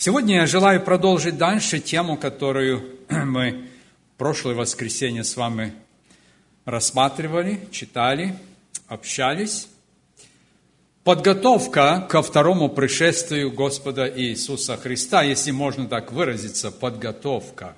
Сегодня я желаю продолжить дальше тему, которую мы в прошлое воскресенье с вами рассматривали, читали, общались. Подготовка ко второму пришествию Господа Иисуса Христа, если можно так выразиться, подготовка.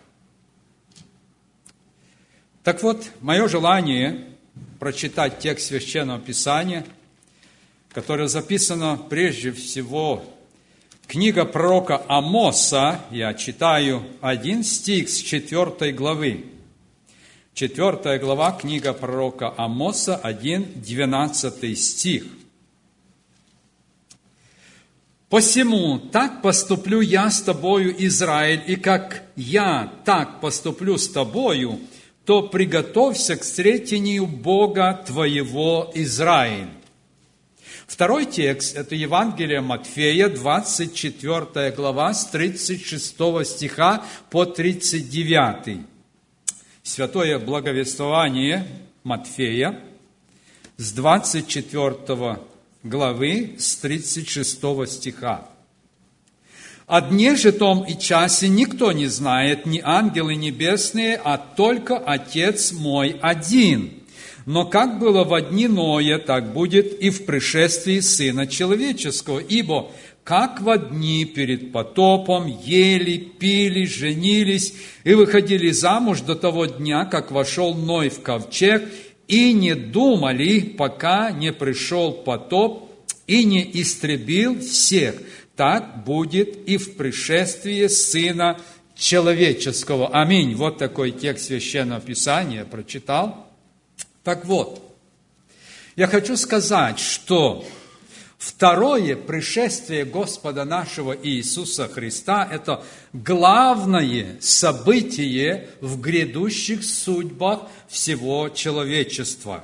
Так вот, мое желание прочитать текст Священного Писания, которое записано прежде всего книга пророка Амоса. Я читаю один стих с 4 главы. 4 глава, книга пророка Амоса, 1, 12 стих. «Посему так поступлю я с тобою, Израиль, и как я так поступлю с тобою, то приготовься к встретению Бога твоего, Израиль». Второй текст – это Евангелие Матфея, 24 глава, с 36 стиха по 39. Святое благовествование Матфея с 24 главы, с 36 стиха. «О дне же том и часе никто не знает, ни ангелы небесные, а только Отец мой один. Но как было во дни Ноя, так будет и в пришествии Сына Человеческого. Ибо как во дни перед потопом ели, пили, женились и выходили замуж до того дня, как вошел Ной в ковчег, и не думали, пока не пришел потоп и не истребил всех, так будет и в пришествии Сына Человеческого». Аминь. Вот такой текст Священного Писания прочитал. Так вот, я хочу сказать, что второе пришествие Господа нашего Иисуса Христа – это главное событие в грядущих судьбах всего человечества.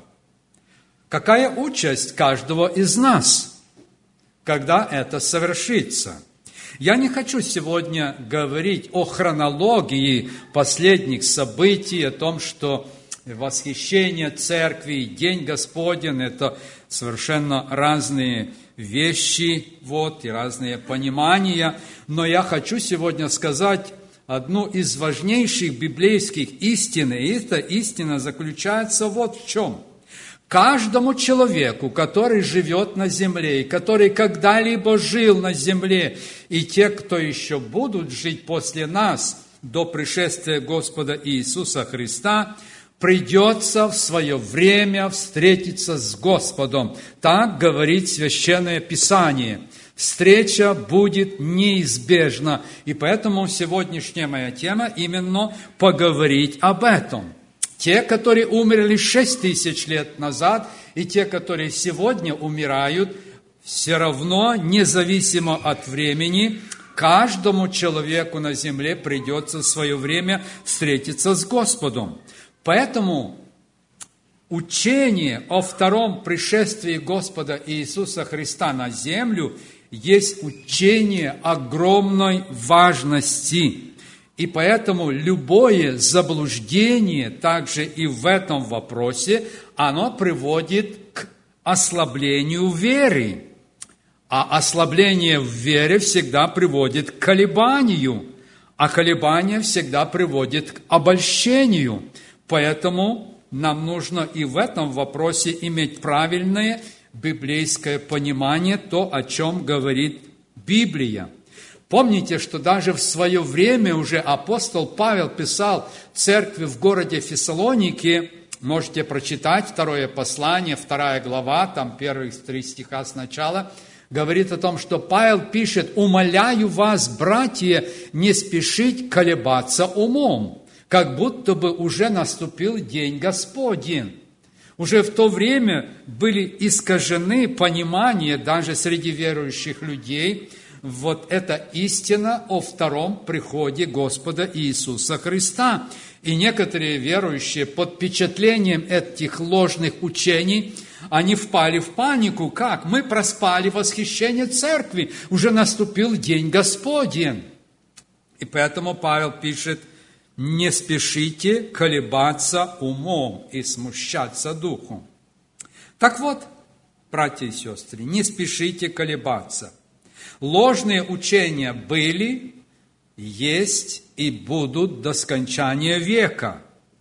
Какая участь каждого из нас, когда это совершится? Я не хочу сегодня говорить о хронологии последних событий, о том, что восхищение церкви, День Господень – это совершенно разные вещи, и разные понимания. Но я хочу сегодня сказать одну из важнейших библейских истин, и эта истина заключается вот в чем. Каждому человеку, который живет на земле, и который когда-либо жил на земле, и те, кто еще будут жить после нас, до пришествия Господа Иисуса Христа, придется в свое время встретиться с Господом. Так говорит Священное Писание. Встреча будет неизбежна. И поэтому сегодняшняя моя тема именно поговорить об этом. Те, которые умерли 6000 лет назад, и те, которые сегодня умирают, все равно, независимо от времени, каждому человеку на земле придется в свое время встретиться с Господом. Поэтому учение о втором пришествии Господа Иисуса Христа на землю есть учение огромной важности. И поэтому любое заблуждение, также и в этом вопросе, оно приводит к ослаблению веры. А ослабление в вере всегда приводит к колебанию, а колебание всегда приводит к обольщению. Поэтому нам нужно и в этом вопросе иметь правильное библейское понимание, то, о чем говорит Библия. Помните, что даже в свое время уже апостол Павел писал церкви в городе Фессалоники, можете прочитать второе послание, 2 глава, там первых 3 стиха сначала, говорит о том, что Павел пишет: «Умоляю вас, братья, не спешить колебаться умом, как будто бы уже наступил день Господень». Уже в то время были искажены понимания даже среди верующих людей. Вот эта истина о втором приходе Господа Иисуса Христа. И некоторые верующие под впечатлением этих ложных учений, они впали в панику. Как? Мы проспали восхищение церкви, уже наступил день Господень. И поэтому Павел пишет: «Не спешите колебаться умом и смущаться духом». Так вот, братья и сестры, не спешите колебаться. Ложные учения были, есть и будут до скончания века.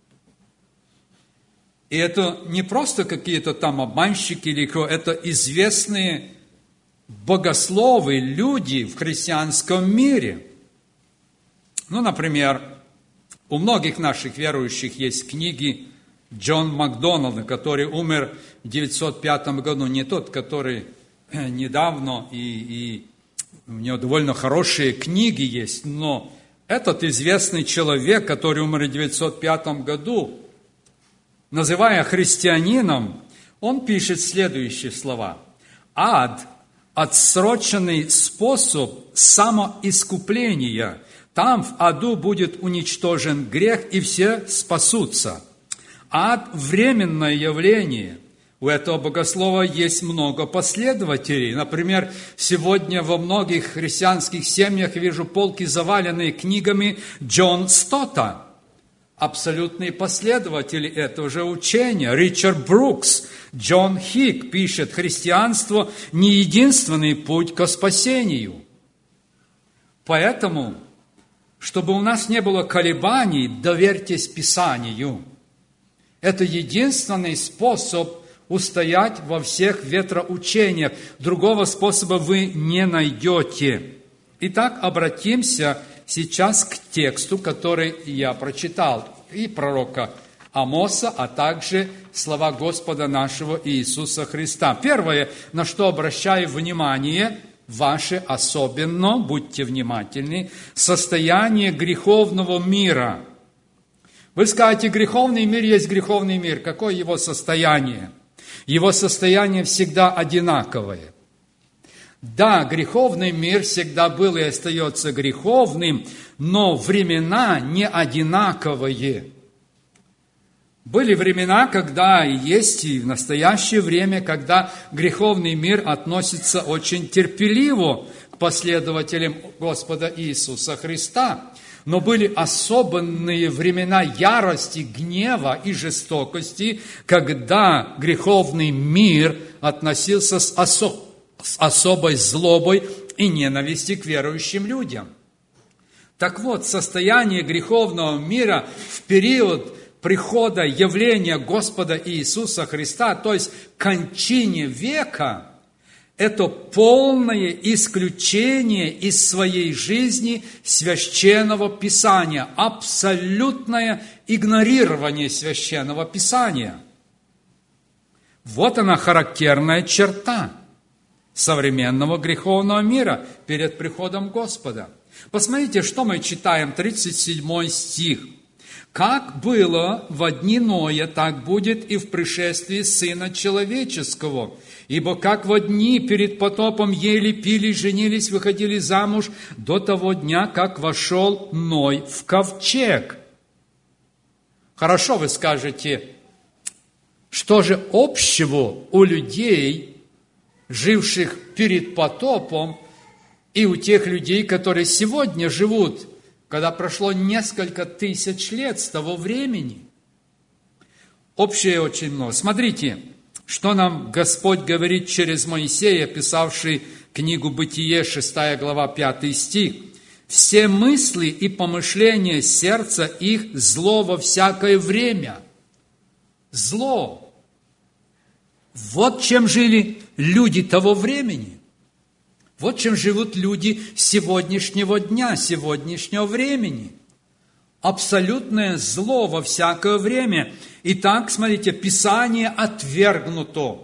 И это не просто какие-то там обманщики или кто, это известные богословы, люди в христианском мире. Ну, например, у многих наших верующих есть книги Джон Макдоналда, который умер в 1905 году, не тот, который недавно, и у него довольно хорошие книги есть, но этот известный человек, который умер в 1905 году, называя христианином, он пишет следующие слова. Ад – отсроченный способ самоискупления. Там в аду будет уничтожен грех, и все спасутся. Ад – временное явление. У этого богослова есть много последователей. Например, сегодня во многих христианских семьях вижу полки, заваленные книгами Джон Стотта. Абсолютные последователи этого же учения. Ричард Брукс, Джон Хик пишет, христианство не единственный путь к спасению. Поэтому, чтобы у нас не было колебаний, доверьтесь Писанию. Это единственный способ устоять во всех ветроучениях. Другого способа вы не найдете. Итак, обратимся сейчас к тексту, который я прочитал, и пророка Амоса, а также слова Господа нашего Иисуса Христа. Первое, на что обращаю внимание ваше особенно, будьте внимательны, состояние греховного мира. Вы скажете, греховный мир есть греховный мир. Какое его состояние? Его состояние всегда одинаковое. Да, греховный мир всегда был и остается греховным, но времена не одинаковые. Были времена, когда и есть, и в настоящее время, когда греховный мир относится очень терпеливо к последователям Господа Иисуса Христа. Но были особенные времена ярости, гнева и жестокости, когда греховный мир относился с особой злобой и ненавистью к верующим людям. Так вот, состояние греховного мира в период прихода явления Господа Иисуса Христа, то есть кончине века, это полное исключение из своей жизни Священного Писания, абсолютное игнорирование Священного Писания. Вот она характерная черта современного греховного мира перед приходом Господа. Посмотрите, что мы читаем, 37 стих. «Как было во дни Ноя, так будет и в пришествии Сына Человеческого. Ибо как во дни перед потопом ели, пили, женились, выходили замуж, до того дня, как вошел Ной в ковчег». Хорошо, вы скажете, что же общего у людей, живших перед потопом, и у тех людей, которые сегодня живут, когда прошло несколько тысяч лет с того времени? Общее очень много. Смотрите, что нам Господь говорит через Моисея, писавший книгу Бытие, 6 глава, 5 стих. «Все мысли и помышления сердца их зло во всякое время». Зло. Вот чем жили люди того времени. Вот чем живут люди сегодняшнего дня, сегодняшнего времени. Абсолютное зло во всякое время. Итак, смотрите, Писание отвергнуто.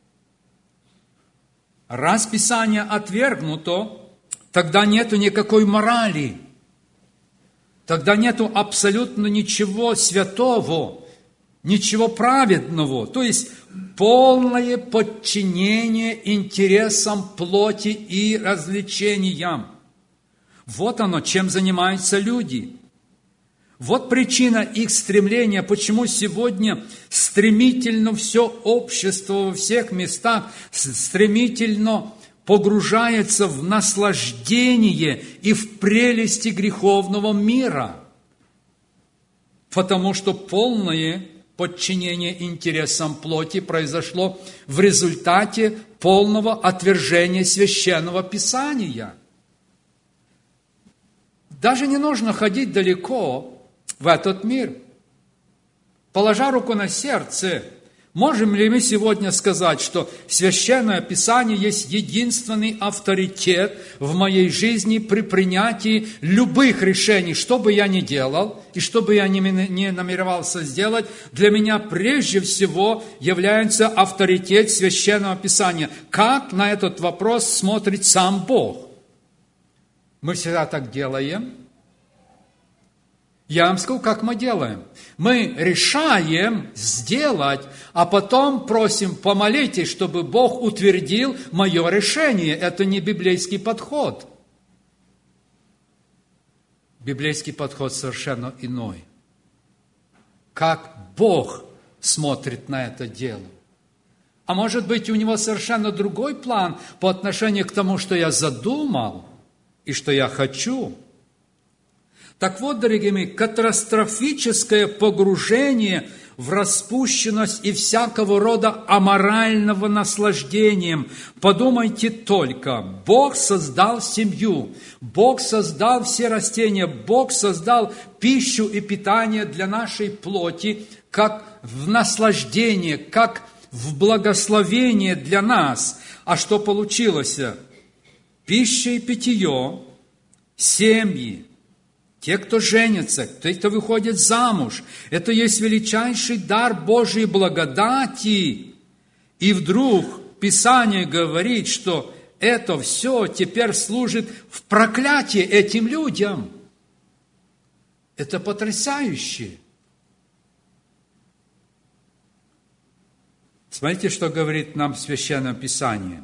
Раз Писание отвергнуто, тогда нету никакой морали. Тогда нету абсолютно ничего святого, ничего праведного. То есть полное подчинение интересам плоти и развлечениям. Вот оно, чем занимаются люди. Вот причина их стремления, почему сегодня стремительно все общество во всех местах стремительно погружается в наслаждение и в прелести греховного мира. Потому что полное подчинение интересам плоти произошло в результате полного отвержения Священного Писания. Даже не нужно ходить далеко в этот мир. Положа руку на сердце, можем ли мы сегодня сказать, что Священное Писание есть единственный авторитет в моей жизни при принятии любых решений, что бы я ни делал и что бы я ни намеревался сделать, для меня прежде всего является авторитет Священного Писания. Как на этот вопрос смотрит сам Бог? Мы всегда так делаем. Я вам скажу, как мы делаем. Мы решаем сделать, а потом просим, помолитесь, чтобы Бог утвердил мое решение. Это не библейский подход. Библейский подход совершенно иной. Как Бог смотрит на это дело. А может быть, у Него совершенно другой план по отношению к тому, что я задумал и что я хочу. Так вот, дорогие мои, катастрофическое погружение в распущенность и всякого рода аморального наслаждением. Подумайте только, Бог создал семью, Бог создал все растения, Бог создал пищу и питание для нашей плоти, как в наслаждение, как в благословение для нас. А что получилось? Пища и питье, семьи, те, кто женится, те, кто выходит замуж, это есть величайший дар Божьей благодати. И вдруг Писание говорит, что это все теперь служит в проклятии этим людям. Это потрясающе. Смотрите, что говорит нам Священное Писание.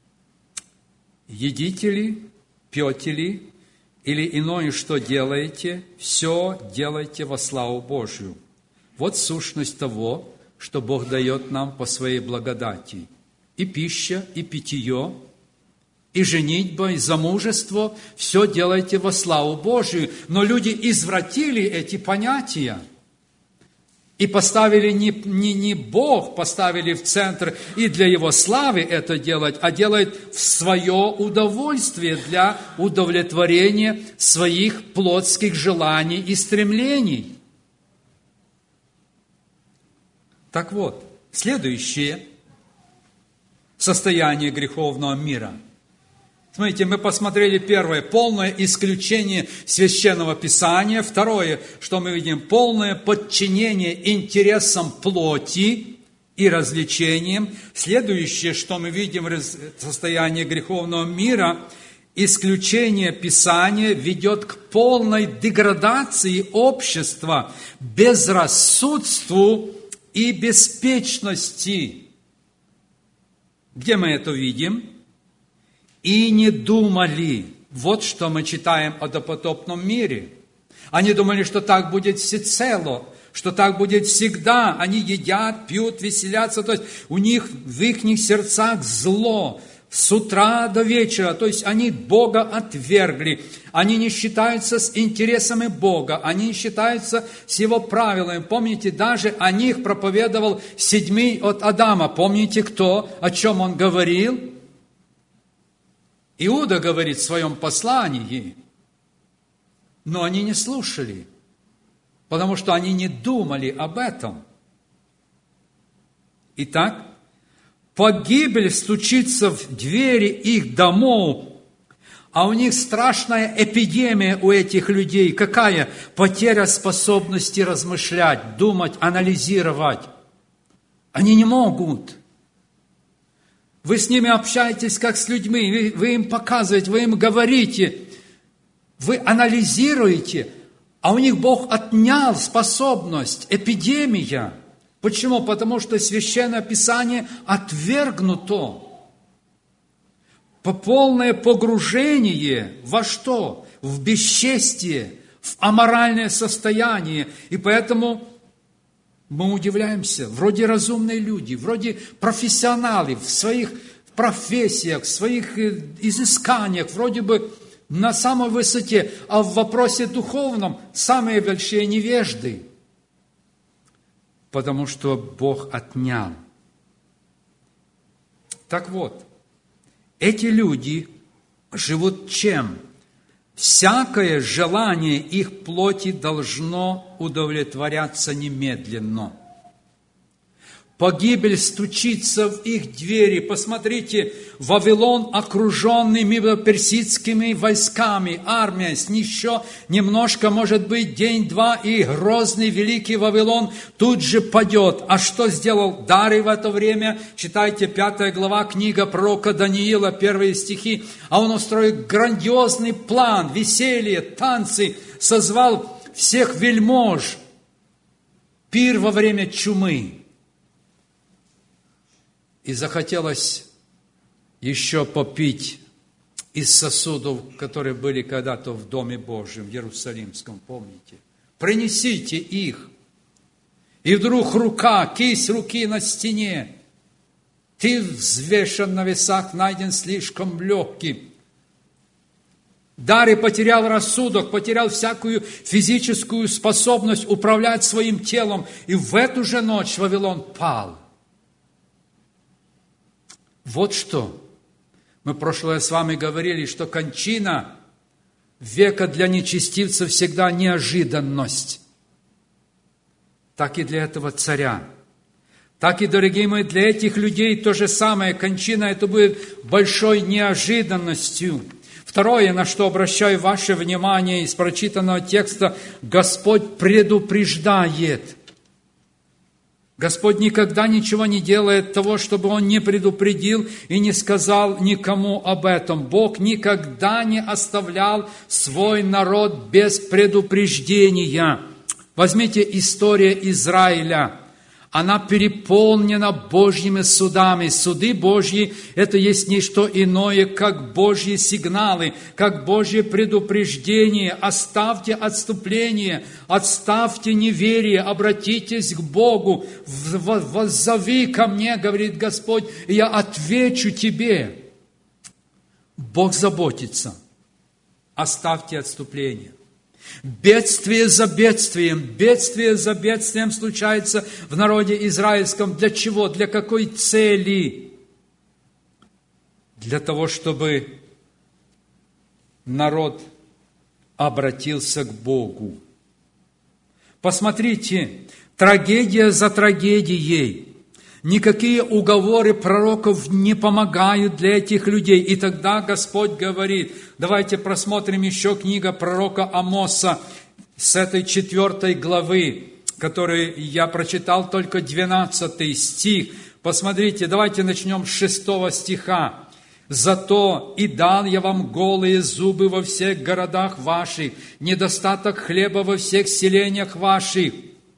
Едите ли, пьете ли, или иное, что делаете, все делайте во славу Божию. Вот сущность того, что Бог дает нам по своей благодати. И пища, и питье, и женитьба, и замужество, все делайте во славу Божию. Но люди извратили эти понятия. И поставили не Бог, поставили в центр и для Его славы это делать, а делают в свое удовольствие для удовлетворения своих плотских желаний и стремлений. Так вот, следующее состояние греховного мира. Смотрите, мы посмотрели первое, полное исключение Священного Писания. Второе, что мы видим, полное подчинение интересам плоти и развлечениям. Следующее, что мы видим в состоянии греховного мира, исключение Писания ведет к полной деградации общества, безрассудству и беспечности. Где мы это видим? И не думали. Вот что мы читаем о допотопном мире. Они думали, что так будет всецело, что так будет всегда. Они едят, пьют, веселятся. То есть у них в их сердцах зло с утра до вечера. То есть они Бога отвергли. Они не считаются с интересами Бога. Они не считаются с Его правилами. Помните, даже о них проповедовал седьмой от Адама. Помните, кто, о чем он говорил? Иуда говорит в своем послании, но они не слушали, потому что они не думали об этом. Итак, погибель стучится в двери их домов, а у них страшная эпидемия у этих людей. Какая? Потеря способности размышлять, думать, анализировать. Они не могут. Вы с ними общаетесь, как с людьми, вы им показываете, вы им говорите, вы анализируете, а у них Бог отнял способность, эпидемия. Почему? Потому что Священное Писание отвергнуто. Полное погружение во что? В бесчестие, в аморальное состояние. И поэтому мы удивляемся, вроде разумные люди, вроде профессионалы в своих профессиях, в своих изысканиях, вроде бы на самой высоте, а в вопросе духовном самые большие невежды, потому что Бог отнял. Так вот, эти люди живут чем? всякое желание их плоти должно удовлетворяться немедленно. Погибель стучится в их двери. Посмотрите, Вавилон, окруженный персидскими войсками, армия, еще немножко, может быть, день-два, и грозный великий Вавилон тут же падет. А что сделал Дарий в это время? Читайте 5 глава, книга пророка Даниила, 1 стихи. А он устроил грандиозный план, веселье, танцы, созвал всех вельмож, пир во время чумы. И захотелось еще попить из сосудов, которые были когда-то в Доме Божьем, в Иерусалимском, помните? Принесите их. И вдруг кисть руки на стене. Ты взвешен на весах, найден слишком легким. Дарий потерял рассудок, потерял всякую физическую способность управлять своим телом. И в эту же ночь Вавилон пал. Вот что. Мы в прошлое с вами говорили, что кончина века для нечестивцев всегда неожиданность. Так и для этого царя. Так и, дорогие мои, для этих людей то же самое. Кончина это будет большой неожиданностью. Второе, на что обращаю ваше внимание из прочитанного текста, Господь предупреждает. Господь никогда ничего не делает того, чтобы Он не предупредил и не сказал никому об этом. Бог никогда не оставлял свой народ без предупреждения. Возьмите историю Израиля. Она переполнена Божьими судами. Суды Божьи – это есть не что иное, как Божьи сигналы, как Божье предупреждение. Оставьте отступление, отставьте неверие, обратитесь к Богу. Воззови ко мне, говорит Господь, и я отвечу тебе. Бог заботится. Оставьте отступление. Бедствие за бедствием случается в народе израильском. Для чего? Для какой цели? Для того, чтобы народ обратился к Богу. Посмотрите, трагедия за трагедией. Никакие уговоры пророков не помогают для этих людей. И тогда Господь говорит, давайте просмотрим еще книга пророка Амоса с этой 4 главы, которую я прочитал только 12 стих. Посмотрите, давайте начнем с 6 стиха. «Зато и дал я вам голые зубы во всех городах ваших, недостаток хлеба во всех селениях ваших.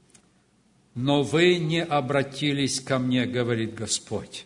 Но вы не обратились ко мне, говорит Господь».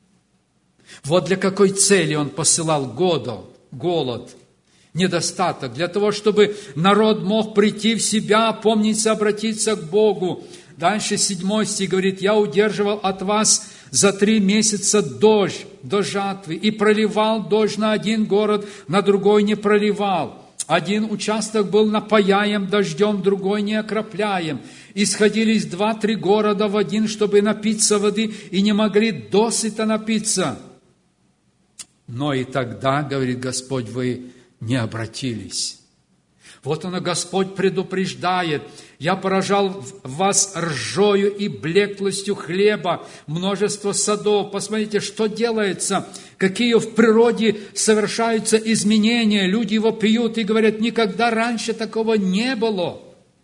Вот для какой цели Он посылал голод, недостаток. Для того, чтобы народ мог прийти в себя, опомниться, обратиться к Богу. Дальше 7 стих говорит, «Я удерживал от вас за 3 месяца дождь до жатвы, и проливал дождь на один город, на другой не проливал. Один участок был напаяем дождем, другой не окропляем. И сходились 2-3 города в один, чтобы напиться воды, и не могли досыта напиться. Но и тогда, говорит Господь, вы не обратились». Вот оно, Господь предупреждает. «Я поражал вас ржою и блеклостью хлеба, множество садов». Посмотрите, что делается, какие в природе совершаются изменения. Люди его пьют и говорят, никогда раньше такого не было.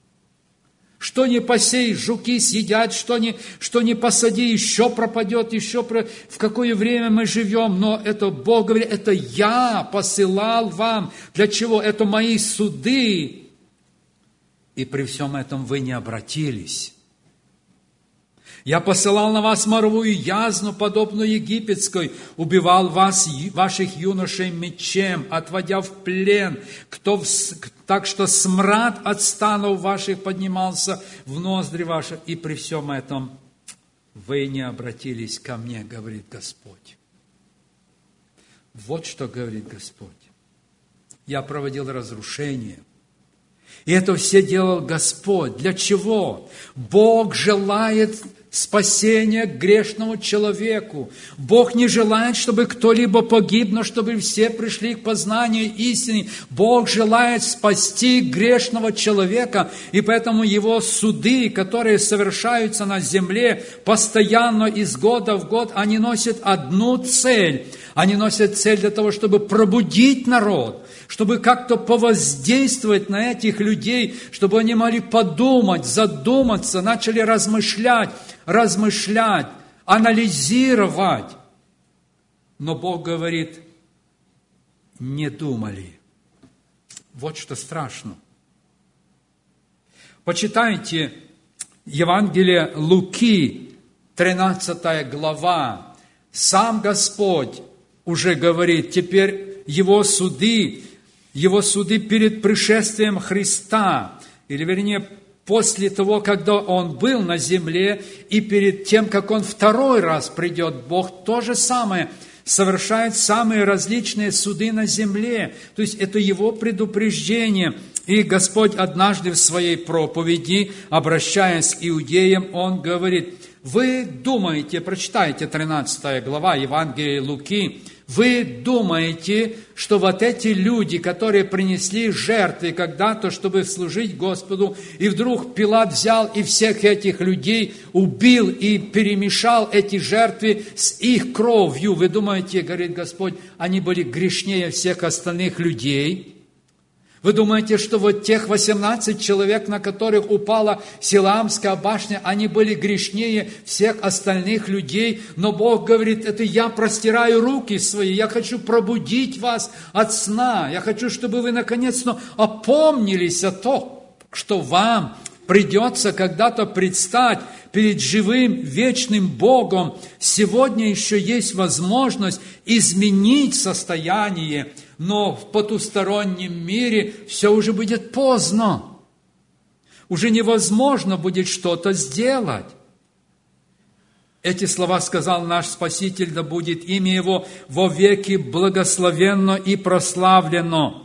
Что не посей, жуки съедят, что не посади, еще пропадет, в какое время мы живем. Но это Бог говорит, это я посылал вам. Для чего? Это мои суды. И при всем этом вы не обратились. «Я посылал на вас моровую язну, подобную египетской, убивал вас, ваших юношей мечем, отводя в плен, так что смрад от станов ваших поднимался в ноздри ваши, и при всем этом вы не обратились ко мне, говорит Господь». Вот что говорит Господь. «Я проводил разрушение, И это все делал Господь. Для чего? Бог желает спасения грешному человеку. Бог не желает, чтобы кто-либо погиб, но чтобы все пришли к познанию истины. Бог желает спасти грешного человека, и поэтому Его суды, которые совершаются на земле постоянно из года в год, они носят одну цель. Они носят цель для того, чтобы пробудить народ, чтобы как-то повоздействовать на этих людей, чтобы они могли подумать, задуматься, начали размышлять, анализировать. Но Бог говорит, не думали. Вот что страшно. Почитайте Евангелие Луки, 13 глава. Сам Господь уже говорит, теперь Его суды перед пришествием Христа, или вернее, после того, когда Он был на земле, и перед тем, как Он второй раз придет, Бог то же самое совершает самые различные суды на земле. То есть это Его предупреждение. И Господь однажды в своей проповеди, обращаясь к иудеям, Он говорит, вы думаете, прочитайте 13 глава Евангелия Луки, вы думаете, что вот эти люди, которые принесли жертвы когда-то, чтобы служить Господу, и вдруг Пилат взял и всех этих людей убил и перемешал эти жертвы с их кровью. Вы думаете, говорит Господь, они были грешнее всех остальных людей? Вы думаете, что вот тех 18 человек, на которых упала Силаамская башня, они были грешнее всех остальных людей? Но Бог говорит, это я простираю руки свои, я хочу пробудить вас от сна, я хочу, чтобы вы наконец-то опомнились о том, что вам придется когда-то предстать перед живым, вечным Богом. Сегодня еще есть возможность изменить состояние, но в потустороннем мире все уже будет поздно. Уже невозможно будет что-то сделать. Эти слова сказал наш Спаситель, да будет имя Его вовеки благословенно и прославлено.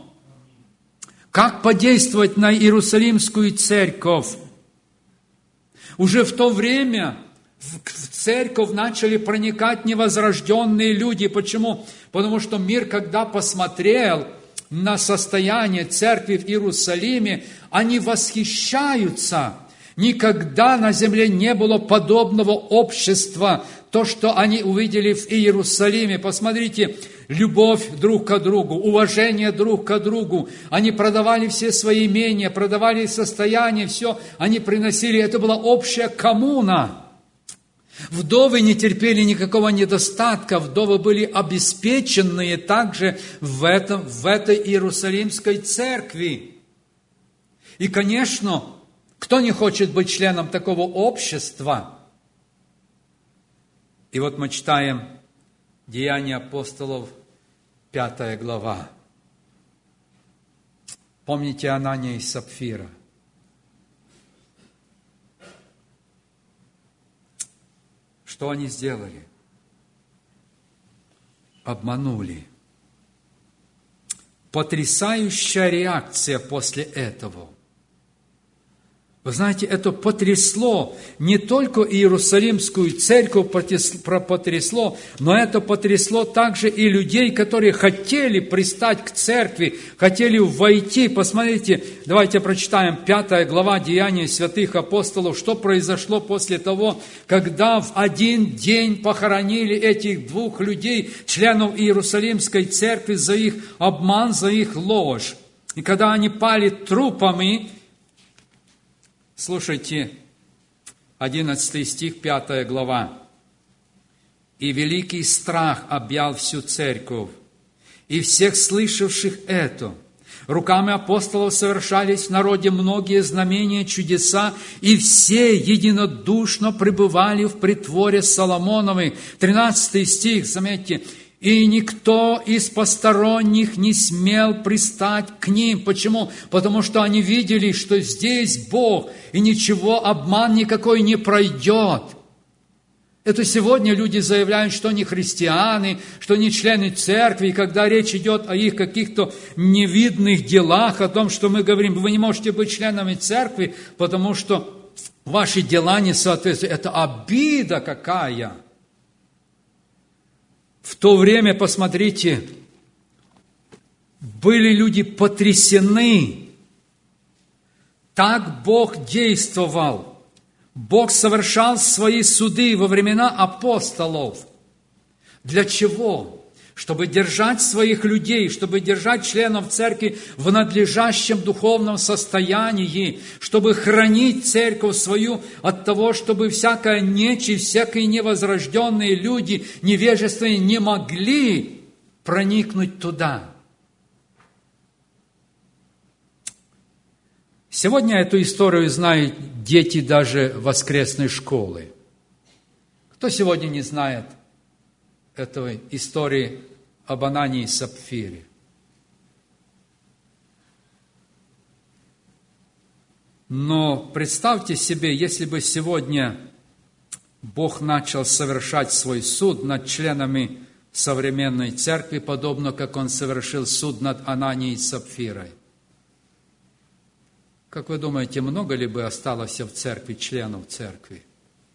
Как подействовать на Иерусалимскую церковь? Уже в то время в церковь начали проникать невозрожденные люди. Почему? Потому что мир, когда посмотрел на состояние церкви в Иерусалиме, они восхищаются. Никогда на земле не было подобного общества. То, что они увидели в Иерусалиме. Посмотрите, любовь друг к другу, уважение друг к другу. Они продавали все свои имения, продавали состояние, все они приносили. Это была общая коммуна. Вдовы не терпели никакого недостатка, вдовы были обеспеченные также в этой Иерусалимской церкви. И, конечно, кто не хочет быть членом такого общества? И вот мы читаем Деяния апостолов, 5 глава. Помните Анания и Сапфира? Что они сделали? Обманули. Потрясающая реакция после этого. Вы знаете, это потрясло не только Иерусалимскую церковь потрясло, но это потрясло также и людей, которые хотели пристать к церкви, хотели войти. Посмотрите, давайте прочитаем 5 глава Деяний святых апостолов, что произошло после того, когда в один день похоронили этих двух людей, членов Иерусалимской церкви, за их обман, за их ложь. И когда они пали трупами, слушайте, 11 стих, 5 глава. «И великий страх объял всю церковь, и всех слышавших это. Руками апостолов совершались в народе многие знамения, чудеса, и все единодушно пребывали в притворе Соломоновой». 13 стих, заметьте, «И никто из посторонних не смел пристать к ним». Почему? Потому что они видели, что здесь Бог, и ничего, обман никакой не пройдет. Это сегодня люди заявляют, что они христиане, что они члены церкви, и когда речь идет о их каких-то невидных делах, о том, что мы говорим, вы не можете быть членами церкви, потому что ваши дела не соответствуют. Это обида какая! В то время, посмотрите, были люди потрясены. Так Бог действовал. Бог совершал свои суды во времена апостолов. Для чего? Чтобы держать своих людей, чтобы держать членов церкви в надлежащем духовном состоянии, чтобы хранить церковь свою от того, чтобы всякая нечисть, всякие невозрожденные люди, невежественные, не могли проникнуть туда. Сегодня эту историю знают дети даже воскресной школы. Кто сегодня не знает этой истории об Анании и Сапфире? Но представьте себе, если бы сегодня Бог начал совершать свой суд над членами современной церкви, подобно как Он совершил суд над Ананией и Сапфирой. Как вы думаете, много ли бы осталось в церкви членов церкви?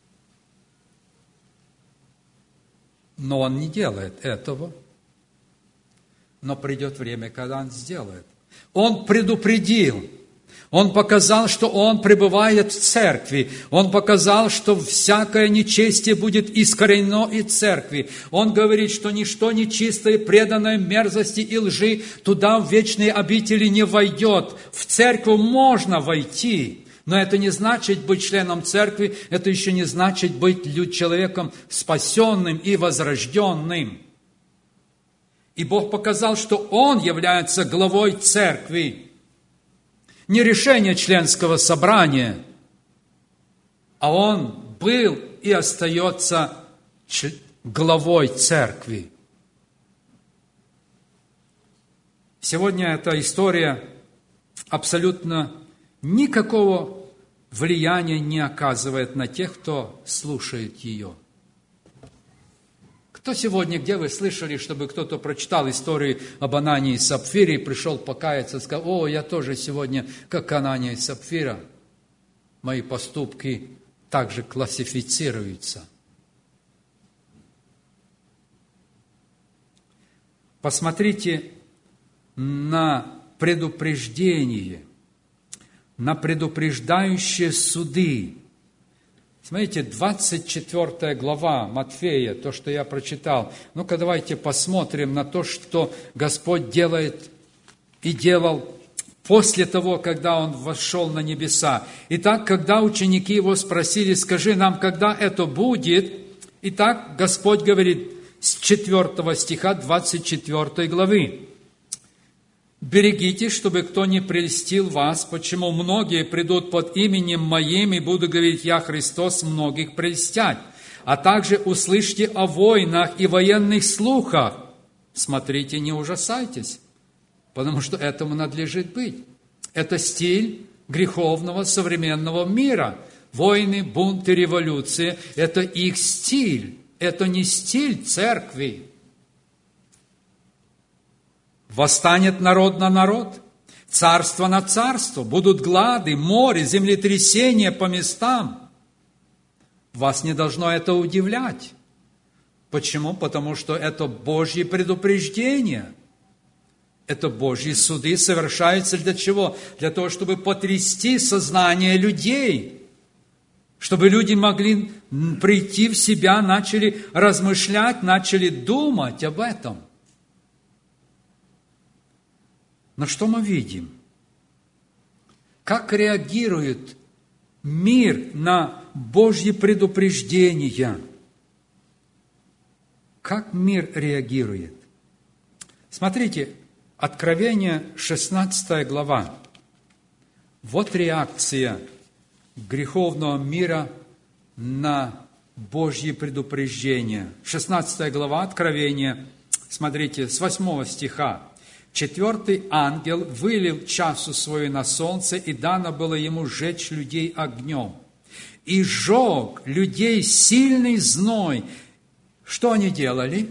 Но Он не делает этого. Но придет время, когда Он сделает. Он предупредил. Он показал, что Он пребывает в церкви. Он показал, что всякое нечестие будет искоренено из церкви. Он говорит, что ничто нечистое, преданное мерзости и лжи туда в вечные обители не войдет. В церковь можно войти, но это не значит быть членом церкви, это еще не значит быть человеком спасенным и возрожденным. И Бог показал, что Он является главой церкви. Не решение членского собрания, а Он был и остается главой церкви. Сегодня эта история абсолютно никакого влияния не оказывает на тех, кто слушает ее. Кто сегодня, где вы слышали, чтобы кто-то прочитал историю об Анании и Сапфире и пришел покаяться и сказал: «О, я тоже сегодня, как Анания и Сапфира, мои поступки также классифицируются». Посмотрите на предупреждение, на предупреждающие суды. Смотрите, 24 глава Матфея, то, что я прочитал. Ну-ка, давайте посмотрим на то, что Господь делает и делал после того, когда Он вошел на небеса. Итак, когда ученики Его спросили: «Скажи нам, когда это будет?» Итак, Господь говорит с 4 стиха 24 главы. «Берегитесь, чтобы кто не прельстил вас, почему многие придут под именем Моим и будут говорить: Я Христос, многих прельстять. А также услышьте о войнах и военных слухах. Смотрите, не ужасайтесь, потому что этому надлежит быть». Это стиль греховного современного мира. Войны, бунты, революции – это их стиль. Это не стиль церкви. Восстанет народ на народ, царство на царство, будут глады, море, землетрясения по местам. Вас не должно это удивлять. Почему? Потому что это Божьи предупреждения. Это Божьи суды совершаются для чего? Для того, чтобы потрясти сознание людей, чтобы люди могли прийти в себя, начали размышлять, начали думать об этом. Но что мы видим? Как реагирует мир на Божьи предупреждения? Как мир реагирует? Смотрите, Откровение, 16 глава. Вот реакция греховного мира на Божьи предупреждения. 16 глава Откровения, смотрите, с 8 стиха. «Четвертый ангел вылил чашу свою на солнце, и дано было ему сжечь людей огнем. и жег людей сильный зной. Что они делали?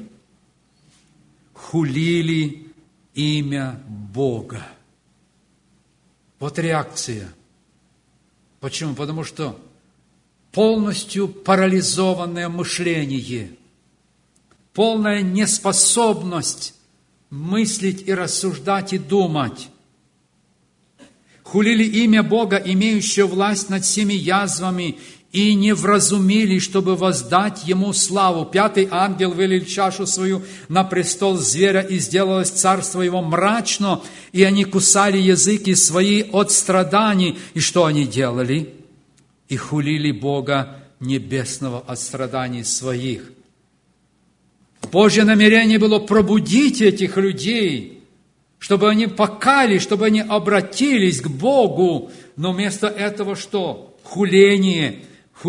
Хулили имя Бога. Вот реакция. Почему? Потому что полностью парализованное мышление, полная неспособность мыслить и рассуждать и думать. Хулили имя Бога, имеющего власть над всеми язвами, и не вразумили, чтобы воздать Ему славу. 5-й ангел вылил чашу свою на престол зверя, и сделалось царство его мрачно, и они кусали языки свои от страданий. И что они делали? И хулили Бога Небесного от страданий своих. Божье намерение было пробудить этих людей, чтобы они покались, чтобы они обратились к Богу. Но вместо этого что? Хуление,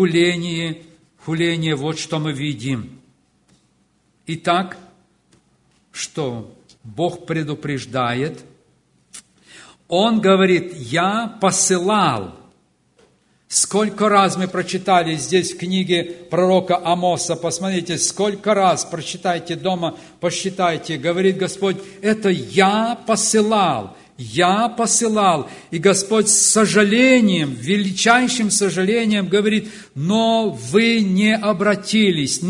вот что мы видим. Итак, что Бог предупреждает? Он говорит: «Я посылал». Сколько раз мы прочитали здесь в книге пророка Амоса, посмотрите, сколько раз, прочитайте дома, посчитайте, говорит Господь: «Это я посылал». И Господь с сожалением, величайшим сожалением говорит: но вы не обратились.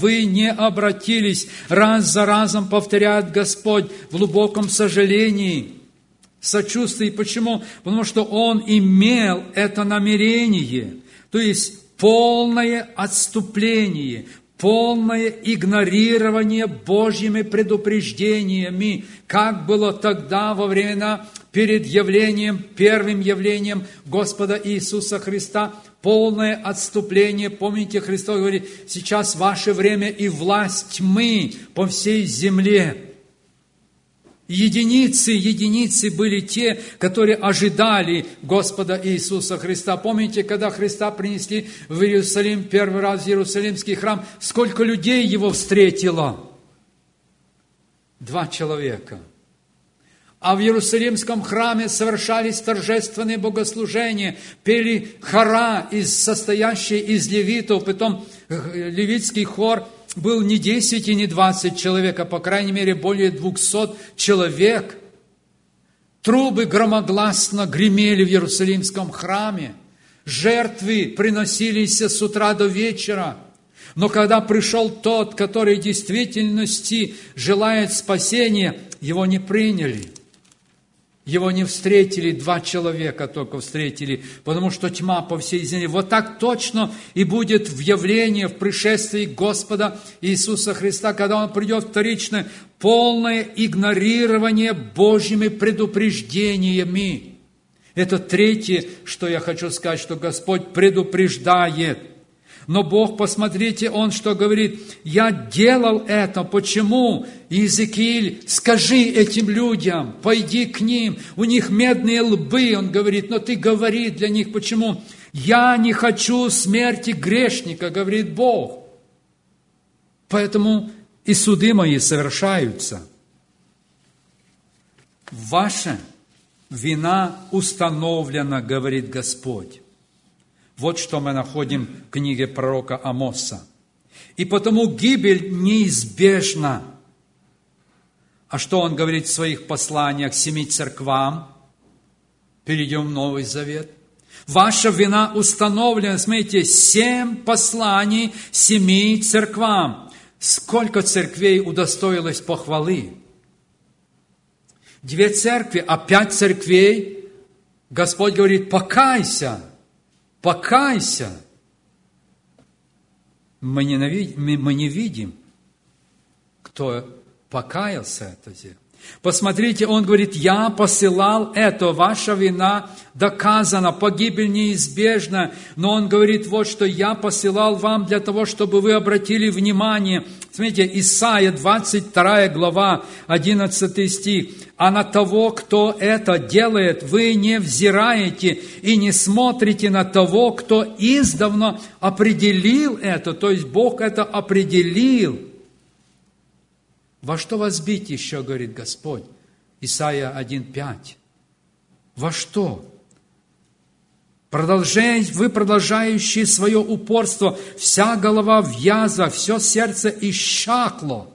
Раз за разом повторяет Господь в глубоком сожалении, сочувствии. Почему? Потому что Он имел это намерение, то есть полное отступление, полное игнорирование Божьими предупреждениями, как было тогда во времена перед явлением, первым явлением Господа Иисуса Христа, полное отступление. Помните, Христос говорит: сейчас ваше время и власть тьмы по всей земле. Единицы были те, которые ожидали Господа Иисуса Христа. Помните, когда Христа принесли в Иерусалим, первый раз в Иерусалимский храм, сколько людей его встретило? 2 человека. А в Иерусалимском храме совершались торжественные богослужения, пели хора, состоящие из левитов, потом левитский хор был не 10 и не 20 человек, а по крайней мере более 200 человек. Трубы громогласно гремели в Иерусалимском храме. Жертвы приносились с утра до вечера. Но когда пришел тот, который в действительности желает спасения, его не приняли. Его не встретили, 2 человека только встретили, потому что тьма по всей земле. Вот так точно и будет в явлении, в пришествии Господа Иисуса Христа, когда Он придет вторично, полное игнорирование Божьими предупреждениями. Это третье, что я хочу сказать, что Господь предупреждает. Но Бог, посмотрите, Он что говорит: «Я делал это». Почему? Иезекииль, скажи этим людям, пойди к ним, у них медные лбы, Он говорит, но ты говори для них. Почему? «Я не хочу смерти грешника», говорит Бог. Поэтому и суды мои совершаются. Ваша вина установлена, говорит Господь. Вот что мы находим в книге пророка Амоса. И потому гибель неизбежна. А что он говорит в своих посланиях 7 церквам? Перейдем в Новый Завет. Ваша вина установлена. Смотрите, 7 посланий 7 церквам. Сколько церквей удостоилось похвалы? 2 церкви, а 5 церквей Господь говорит: покайся. Покайся. Мы не видим, кто покаялся это здесь. Посмотрите, Он говорит: «Я посылал это, ваша вина доказана, погибель неизбежна». Но Он говорит вот что: «Я посылал вам для того, чтобы вы обратили внимание». Смотрите, Исайя, 22 глава, 11 стих. «А на того, кто это делает, вы не взираете и не смотрите на того, кто издавна определил это». То есть Бог это определил. Во что вас бить еще, говорит Господь? Исайя 1:5. Во что? вы продолжающие свое упорство, вся голова в язвах, все сердце иссякло.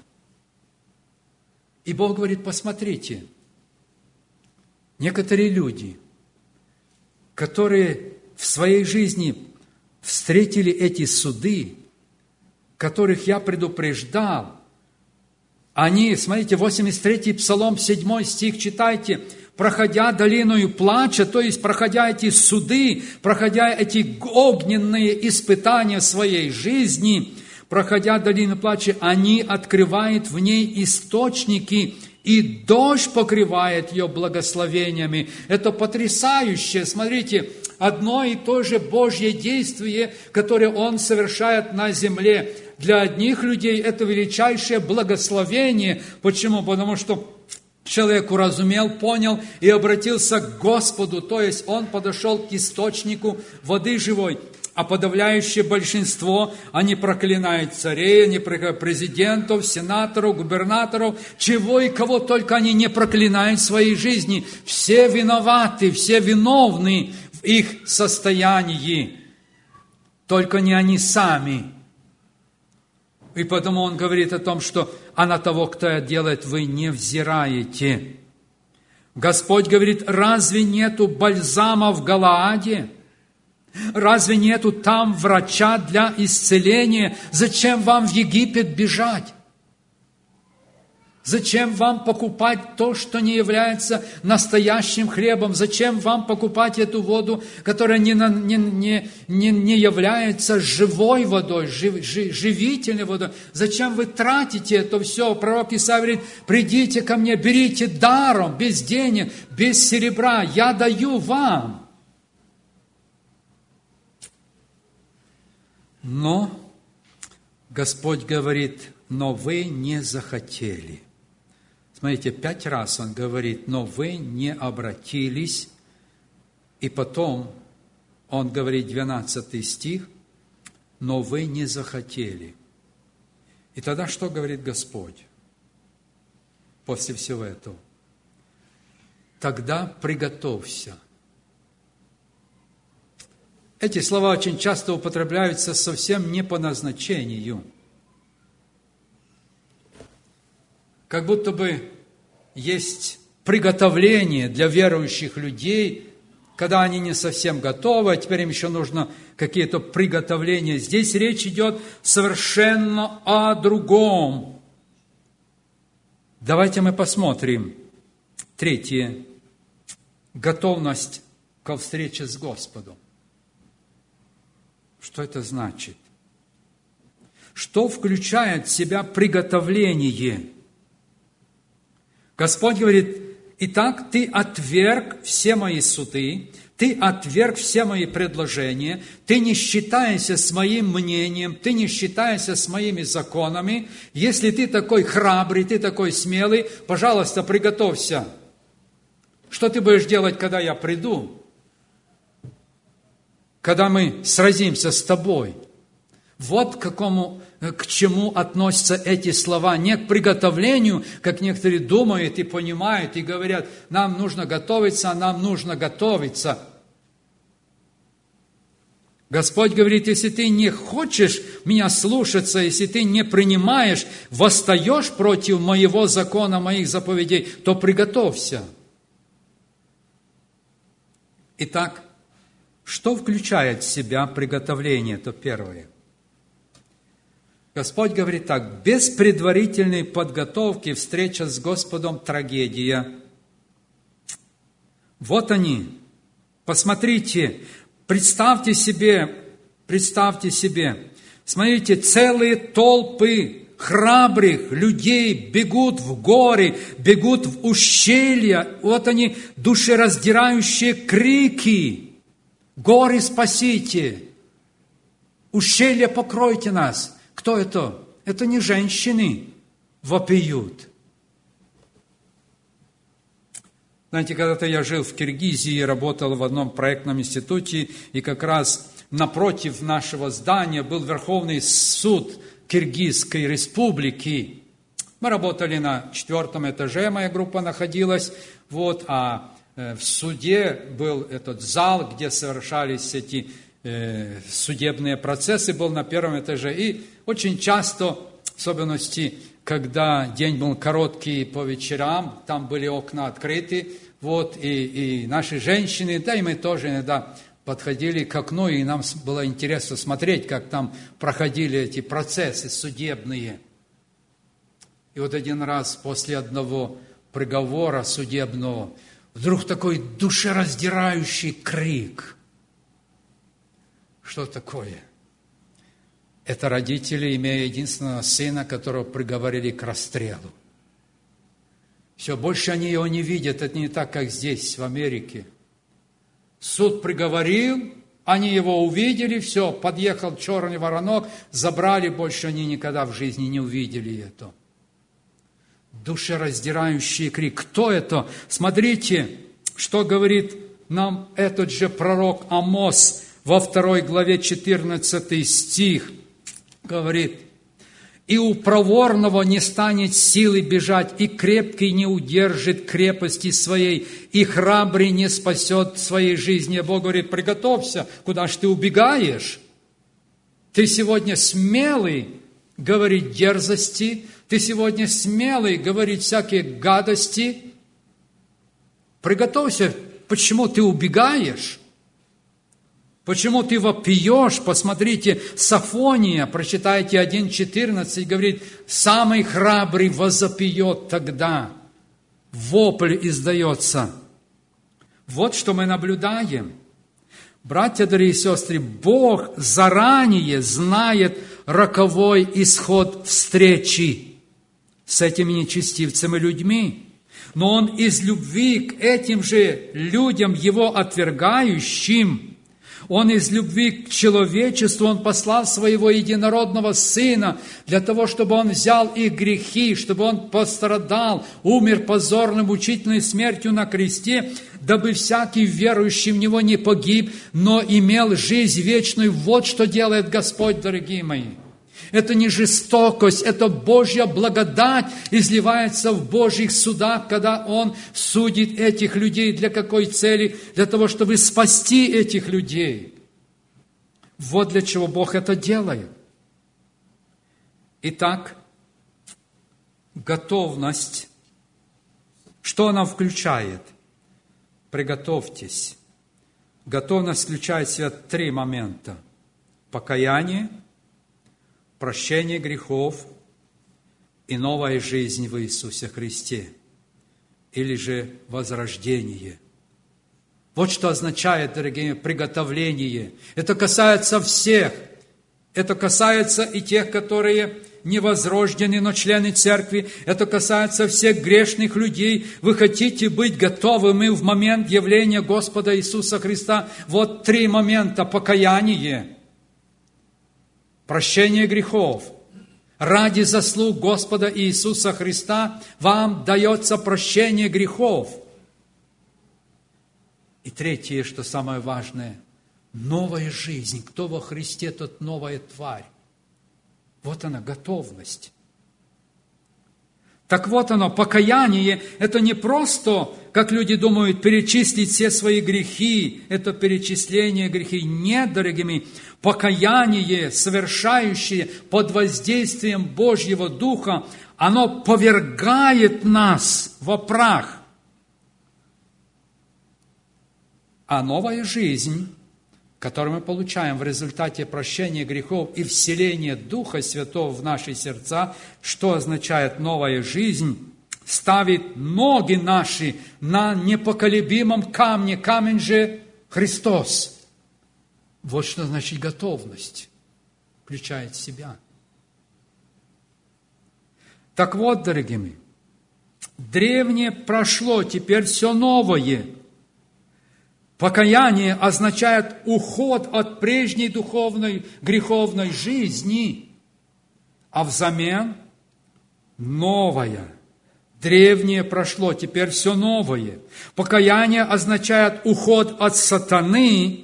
И Бог говорит, посмотрите, некоторые люди, которые в своей жизни встретили эти суды, которых я предупреждал, они, смотрите, 83-й Псалом, 7 стих, читайте, проходя долиною плача, то есть проходя эти суды, проходя эти огненные испытания своей жизни, проходя долину плача, они открывают в ней источники, и дождь покрывает ее благословениями. Это потрясающе. Смотрите, одно и то же Божье действие, которое Он совершает на земле. Для одних людей это величайшее благословение. Почему? Потому что человек уразумел, понял и обратился к Господу. То есть он подошел к источнику воды живой. А подавляющее большинство, они проклинают царей, они проклинают президентов, сенаторов, губернаторов, чего и кого только они не проклинают в своей жизни. Все виноваты, все виновны в их состоянии, только не они сами. И потому он говорит о том, что «а на того, кто это делает, вы не взираете». Господь говорит, разве нету бальзама в Галааде? Разве нету там врача для исцеления? Зачем вам в Египет бежать? Зачем вам покупать то, что не является настоящим хлебом? Зачем вам покупать эту воду, которая не является живой водой, живительной водой? Зачем вы тратите это все? Пророк Исаия говорит, придите ко мне, берите даром, без денег, без серебра, я даю вам. Но Господь говорит, но вы не захотели. Смотрите, 5 раз Он говорит, но вы не обратились. И потом Он говорит, 12 стих, но вы не захотели. И тогда что говорит Господь после всего этого? Тогда приготовься. Эти слова очень часто употребляются совсем не по назначению. Как будто бы есть приготовление для верующих людей, когда они не совсем готовы, а теперь им еще нужно какие-то приготовления. Здесь речь идет совершенно о другом. Давайте мы посмотрим. 3. Готовность ко встрече с Господом. Что это значит? Что включает в себя приготовление? Господь говорит, итак, ты отверг все мои суды, ты отверг все мои предложения, ты не считаешься с моим мнением, ты не считаешься с моими законами. Если ты такой храбрый, ты такой смелый, пожалуйста, приготовься. Что ты будешь делать, когда я приду? Когда мы сразимся с тобой. Вот к чему относятся эти слова. Не к приготовлению, как некоторые думают и понимают, и говорят, нам нужно готовиться, нам нужно готовиться. Господь говорит, если ты не хочешь меня слушаться, если ты не принимаешь, восстаешь против моего закона, моих заповедей, то приготовься. Итак, что включает в себя приготовление? Это первое. Господь говорит так, без предварительной подготовки встреча с Господом – трагедия. Вот они. Посмотрите, представьте себе. Смотрите, целые толпы храбрых людей бегут в горы, бегут в ущелья. Вот они, душераздирающие крики. Горы спасите, ущелья покройте нас. Кто это? Это не женщины вопиют. Знаете, когда-то я жил в Киргизии, работал в одном проектном институте, и как раз напротив нашего здания был Верховный суд Киргизской республики. Мы работали на 4 этаже, моя группа находилась, а в суде был этот зал, где совершались эти судебные процессы, был на первом этаже. И очень часто, в особенности, когда день был короткий по вечерам, там были окна открыты, вот, и наши женщины, да и мы тоже иногда подходили к окну, и нам было интересно смотреть, как там проходили эти процессы судебные. И вот один раз после одного приговора судебного вдруг такой душераздирающий крик. Что такое? Это родители, имея единственного сына, которого приговорили к расстрелу. Все, больше они его не видят. Это не так, как здесь, в Америке. Суд приговорил, они его увидели, все, подъехал черный воронок, забрали, больше они никогда в жизни не увидели это. Душераздирающий крик. Кто это? Смотрите, что говорит нам этот же пророк Амос во 2 главе 14 стих. Говорит: «И у проворного не станет силы бежать, и крепкий не удержит крепости своей, и храбрый не спасет своей жизни». А Бог говорит: приготовься, куда ж ты убегаешь? Ты сегодня смелый говорить дерзости, ты сегодня смелый говорить всякие гадости. Приготовься, почему ты убегаешь? Почему ты вопиешь? Посмотрите, Софония, прочитайте 1:14, говорит: самый храбрый возопьет тогда. Вопль издается. Вот что мы наблюдаем. Братья, дорогие сестры, Бог заранее знает роковой исход встречи с этими нечестивцами людьми. Но Он из любви к этим же людям, Его отвергающим, Он из любви к человечеству, Он послал Своего единородного Сына для того, чтобы Он взял их грехи, чтобы Он пострадал, умер позорной мучительной смертью на кресте, дабы всякий верующий в Него не погиб, но имел жизнь вечную. Вот что делает Господь, дорогие мои. Это не жестокость, это Божья благодать изливается в Божьих судах, когда Он судит этих людей. Для какой цели? Для того, чтобы спасти этих людей. Вот для чего Бог это делает. Итак, готовность. Что она включает? Приготовьтесь. Готовность включает в себя 3 момента. Покаяние, прощение грехов и новая жизнь в Иисусе Христе, или же возрождение. Вот что означает, дорогие, приготовление. Это касается всех. Это касается и тех, которые не возрождены, но члены церкви. Это касается всех грешных людей. Вы хотите быть готовыми в момент явления Господа Иисуса Христа. Вот 3 момента. Покаяние, прощение грехов. Ради заслуг Господа Иисуса Христа вам дается прощение грехов. И 3, что самое важное, новая жизнь. Кто во Христе, тот новая тварь. Вот она, готовность. Так вот оно, покаяние, это не просто, как люди думают, перечислить все свои грехи, это перечисление грехи. Нет, дорогие мои, покаяние, совершающее под воздействием Божьего Духа, оно повергает нас во прах. А новая жизнь, которую мы получаем в результате прощения грехов и вселения Духа Святого в наши сердца, что означает новая жизнь, ставит ноги наши на непоколебимом камне. Камень же Христос. Вот что значит готовность. Включает в себя. Так вот, дорогие мои, древнее прошло, теперь все новое. Покаяние означает уход от прежней духовной, греховной жизни, а взамен новое. Древнее прошло, теперь все новое. Покаяние означает уход от сатаны,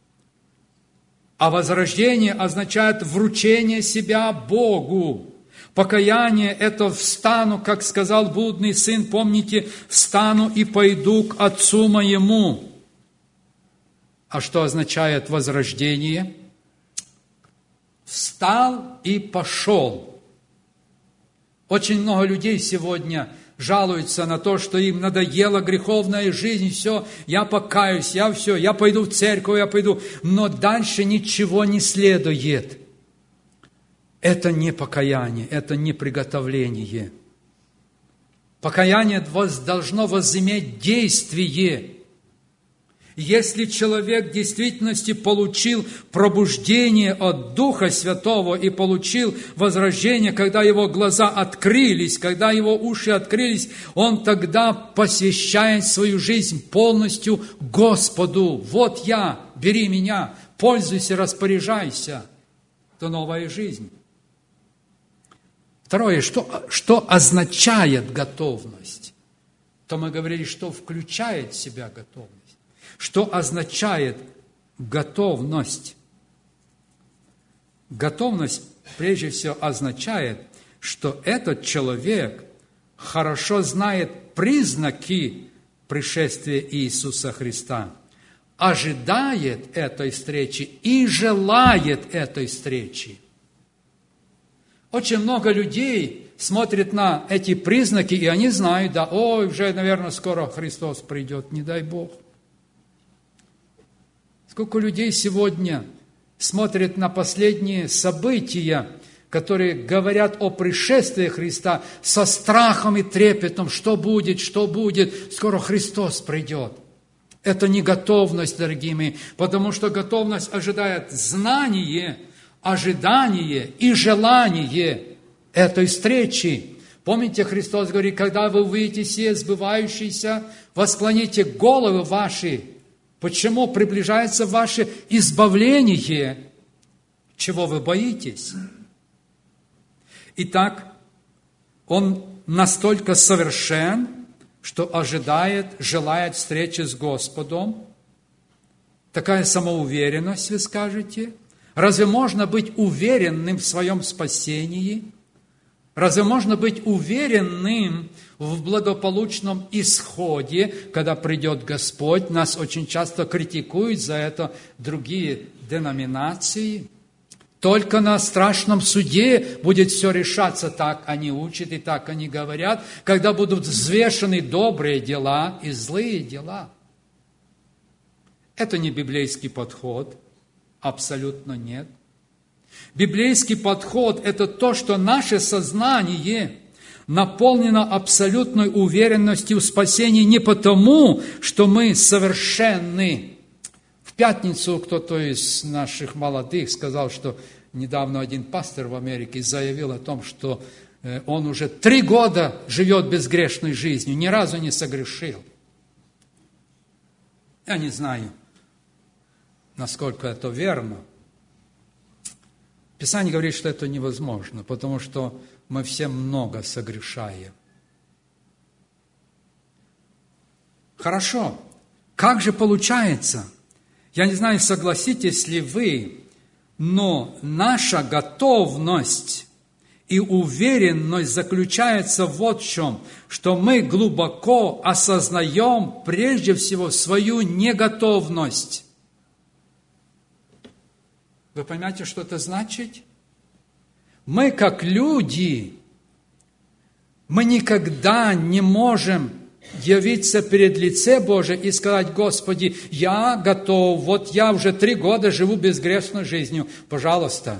а возрождение означает вручение себя Богу. Покаяние – это встану, как сказал блудный сын, помните, встану и пойду к отцу моему. А что означает возрождение? Встал и пошел. Очень много людей сегодня жалуются на то, что им надоела греховная жизнь, все, я покаюсь, я пойду в церковь, я пойду, но дальше ничего не следует. Это не покаяние, это не приготовление. Покаяние должно возыметь действие. Если человек в действительности получил пробуждение от Духа Святого и получил возрождение, когда его глаза открылись, когда его уши открылись, он тогда посвящает свою жизнь полностью Господу. Вот я, бери меня, пользуйся, распоряжайся. Это новая жизнь. Второе, что означает готовность? То мы говорили, что включает в себя готовность. Что означает готовность? Готовность, прежде всего, означает, что этот человек хорошо знает признаки пришествия Иисуса Христа, ожидает этой встречи и желает этой встречи. Очень много людей смотрят на эти признаки, и они знают, да, уже, наверное, скоро Христос придет, не дай Бог. Сколько людей сегодня смотрят на последние события, которые говорят о пришествии Христа со страхом и трепетом, что будет, скоро Христос придет. Это не готовность, дорогие мои, потому что готовность ожидает знание, ожидание и желание этой встречи. Помните, Христос говорит, когда вы увидите сие сбывающееся, восклоните головы ваши. Почему приближается ваше избавление? Чего вы боитесь? Итак, он настолько совершен, что желает встречи с Господом. Такая самоуверенность, вы скажете. Разве можно быть уверенным в своем спасении? Разве можно быть уверенным в благополучном исходе, когда придет Господь? Нас очень часто критикуют за это другие деноминации. Только на страшном суде будет все решаться, так они учат и так они говорят, когда будут взвешены добрые дела и злые дела. Это не библейский подход, абсолютно нет. Библейский подход – это то, что наше сознание наполнено абсолютной уверенностью в спасении не потому, что мы совершенны. В пятницу кто-то из наших молодых сказал, что недавно один пастор в Америке заявил о том, что он уже 3 года живет безгрешной жизнью, ни разу не согрешил. Я не знаю, насколько это верно. Писание говорит, что это невозможно, потому что мы все много согрешаем. Хорошо. Как же получается? Я не знаю, согласитесь ли вы, но наша готовность и уверенность заключается вот в чем, что мы глубоко осознаем прежде всего свою неготовность. Вы понимаете, что это значит? Мы, как люди, мы никогда не можем явиться перед лице Божие и сказать: Господи, я готов, вот я уже 3 года живу безгрешной жизнью, пожалуйста.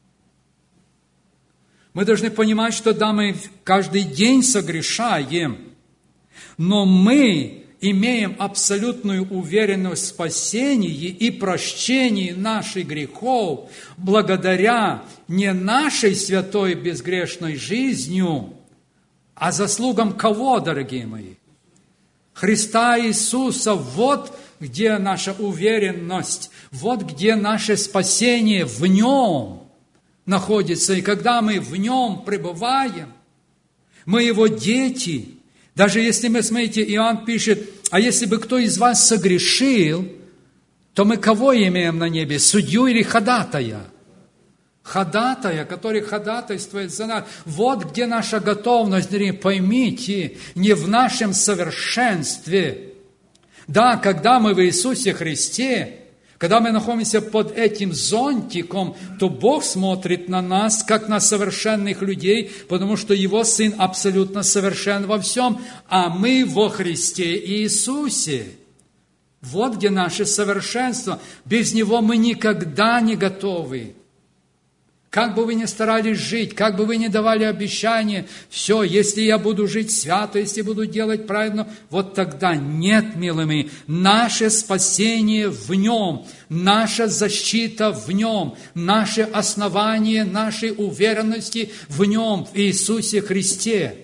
Мы должны понимать, что да, мы каждый день согрешаем, но мы имеем абсолютную уверенность в спасении и прощении наших грехов благодаря не нашей святой безгрешной жизнью, а заслугам кого, дорогие мои? Христа Иисуса. Вот где наша уверенность, вот где наше спасение в Нем находится. И когда мы в Нем пребываем, мы Его дети. Даже если мы, смотрите, Иоанн пишет: а если бы кто из вас согрешил, то мы кого имеем на небе? Судью или ходатая? ходатая, который ходатайствует за нас. Вот где наша готовность, дорогие, поймите, не в нашем совершенстве. Да, когда мы в Иисусе Христе, когда мы находимся под этим зонтиком, то Бог смотрит на нас, как на совершенных людей, потому что Его Сын абсолютно совершен во всем, а мы во Христе Иисусе. Вот где наше совершенство. Без Него мы никогда не готовы. Как бы вы ни старались жить, как бы вы ни давали обещания, все, если я буду жить свято, если буду делать правильно, вот тогда нет, милые мои, наше спасение в Нем, наша защита в Нем, наше основание нашей уверенности в Нем, в Иисусе Христе.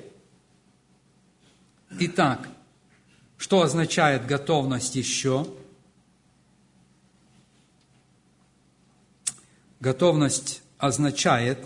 Итак, что означает готовность еще? Готовность означает,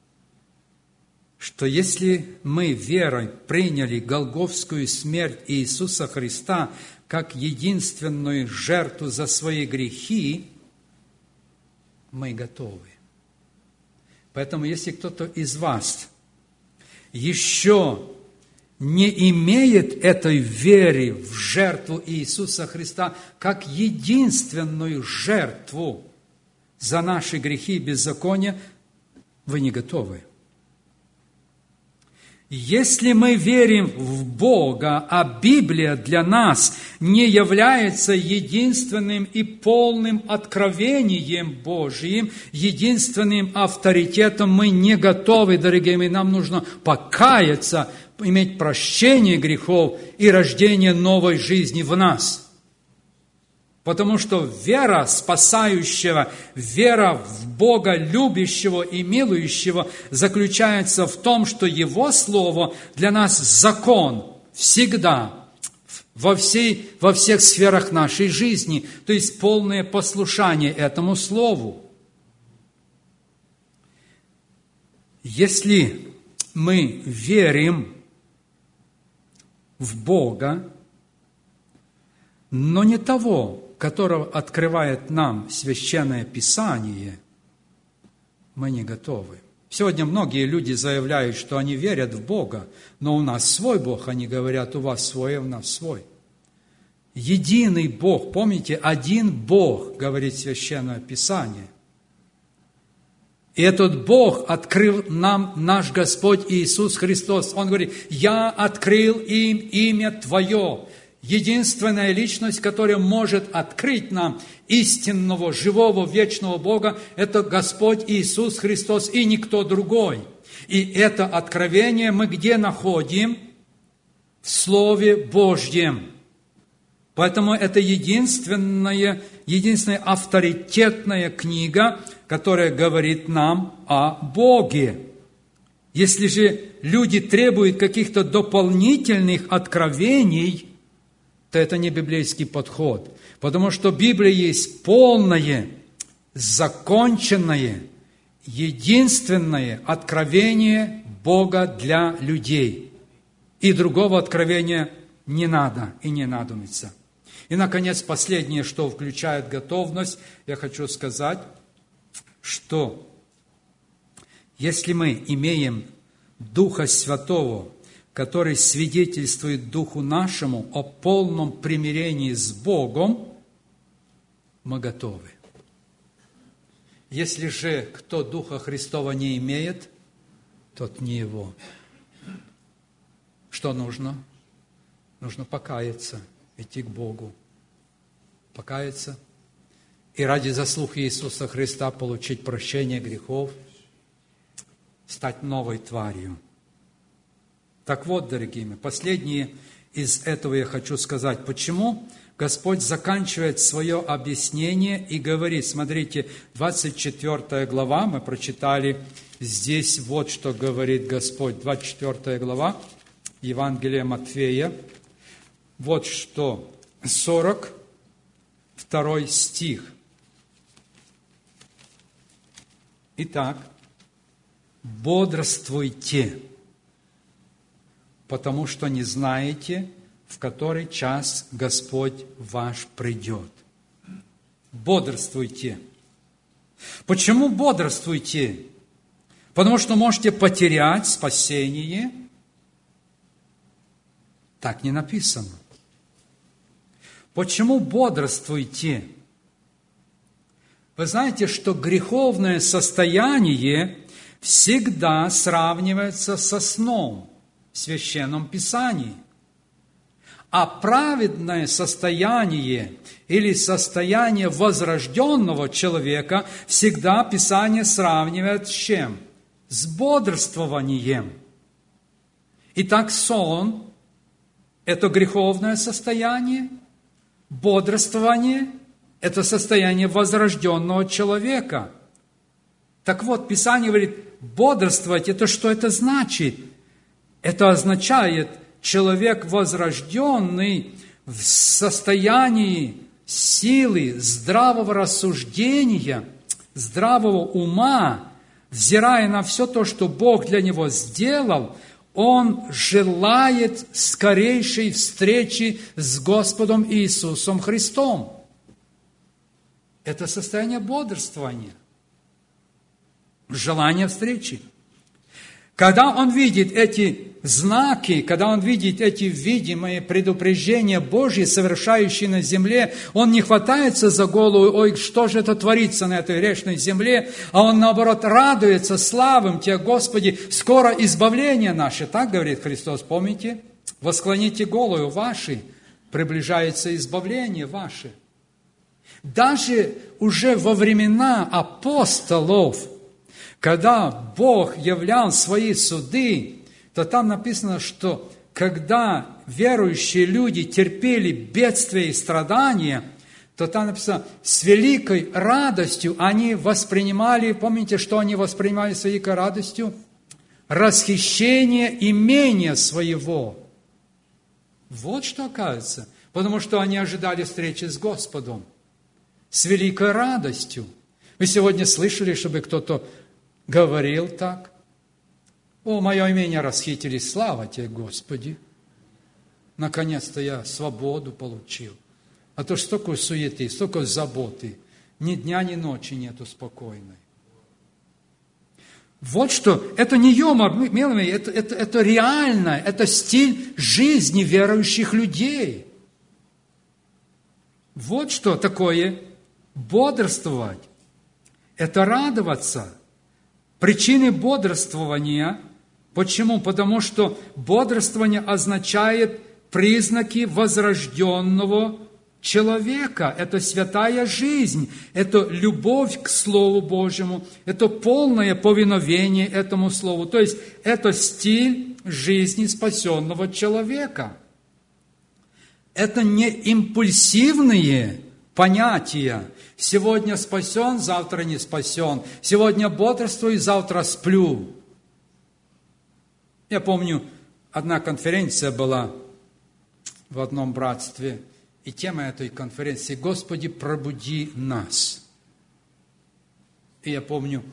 что если мы верой приняли голгофскую смерть Иисуса Христа как единственную жертву за свои грехи, мы готовы. Поэтому, если кто-то из вас еще не имеет этой веры в жертву Иисуса Христа как единственную жертву за наши грехи и беззакония, вы не готовы. Если мы верим в Бога, а Библия для нас не является единственным и полным откровением Божьим, единственным авторитетом, мы не готовы, дорогие мои, нам нужно покаяться, иметь прощение грехов и рождение новой жизни в нас. Потому что вера спасающего, вера в Бога любящего и милующего заключается в том, что Его Слово для нас закон всегда, во всех сферах нашей жизни, то есть полное послушание этому Слову. Если мы верим в Бога, но не того, которого открывает нам Священное Писание, мы не готовы. Сегодня многие люди заявляют, что они верят в Бога, но у нас свой Бог, они говорят, у вас свой, а у нас свой. Единый Бог, помните, один Бог, говорит Священное Писание. И этот Бог открыл нам наш Господь Иисус Христос. Он говорит, я открыл им имя Твое. Единственная личность, которая может открыть нам истинного, живого, вечного Бога, это Господь Иисус Христос и никто другой. И это откровение мы где находим? В Слове Божьем. Поэтому это единственная авторитетная книга, которая говорит нам о Боге. Если же люди требуют каких-то дополнительных откровений, то это не библейский подход. Потому что Библия есть полное, законченное, единственное откровение Бога для людей. И другого откровения не надо и не надумается. И, наконец, последнее, что включает готовность, я хочу сказать, что если мы имеем Духа Святого, который свидетельствует Духу нашему о полном примирении с Богом, мы готовы. Если же кто Духа Христова не имеет, тот не его. Что нужно? Нужно покаяться, идти к Богу. Покаяться. И ради заслуг Иисуса Христа получить прощение грехов, стать новой тварью. Так вот, дорогие мои, последнее из этого я хочу сказать. Почему Господь заканчивает свое объяснение и говорит, смотрите, 24 глава, мы прочитали здесь вот, что говорит Господь, 24 глава, Евангелие Матфея, вот что, 42 стих. Итак, бодрствуйте, потому что не знаете, в который час Господь ваш придет. Бодрствуйте. Почему бодрствуйте? Потому что можете потерять спасение. Так не написано. Почему бодрствуйте? Вы знаете, что греховное состояние всегда сравнивается со сном в Священном Писании. А праведное состояние или состояние возрожденного человека всегда Писание сравнивает с чем? С бодрствованием. Итак, сон – это греховное состояние, бодрствование – это состояние возрожденного человека. Так вот, Писание говорит, бодрствовать – это что это значит? Это означает, человек возрожденный в состоянии силы, здравого рассуждения, здравого ума, взирая на все то, что Бог для него сделал, он желает скорейшей встречи с Господом Иисусом Христом. Это состояние бодрствования, желание встречи. Когда он видит эти знаки, когда он видит эти видимые предупреждения Божьи, совершающие на земле, он не хватается за голову, ой, что же это творится на этой грешной земле, а он, наоборот, радуется, славим Тебя, Господи, скоро избавление наше. Так говорит Христос, помните? Восклоните голову ваши, приближается избавление ваше. Даже уже во времена апостолов, когда Бог являл свои суды, то там написано, что когда верующие люди терпели бедствия и страдания, то там написано, с великой радостью они воспринимали, помните, что они воспринимали с великой радостью? Расхищение имения своего. Вот что оказывается, потому что они ожидали встречи с Господом, с великой радостью. Вы сегодня слышали, чтобы кто-то говорил так? О, мое имение расхитили, слава Тебе, Господи! Наконец-то я свободу получил. А то столько суеты, столько заботы. Ни дня, ни ночи нету спокойной. Вот что, это не юмор, это реально, это стиль жизни верующих людей. Вот что такое бодрствовать. Это радоваться. Причины бодрствования. Почему? Потому что бодрствование означает признаки возрожденного человека. Это святая жизнь, это любовь к Слову Божьему, это полное повиновение этому Слову. То есть это стиль жизни спасенного человека. Это не импульсивные понятия. Сегодня спасен, завтра не спасен. Сегодня бодрствую, завтра сплю. Я помню, одна конференция была в одном братстве, и тема этой конференции «Господи, пробуди нас». И я помню,